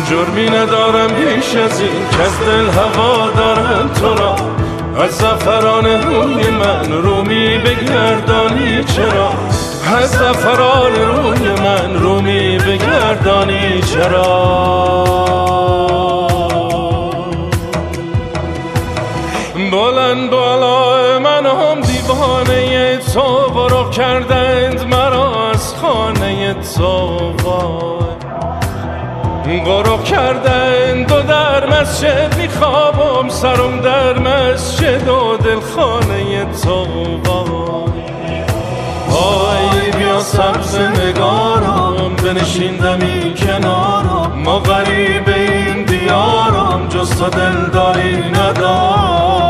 جرمی ندارم بیش از این که از دل هوا دارم تو را، از زعفران روی من رومی بگردانی چرا، از زعفران روی من رومی بگردانی چرا. بلند بالا من هم دیوانه تو، برو کردند مرا از خانه تو، برو کردند و در مسجد میخوابم سرم در مسجد و دل خانه تو. وای بیا سبز نگارم بنشیندمی کنارم، ما غریب این دیارم جز تو دلداری ندارم.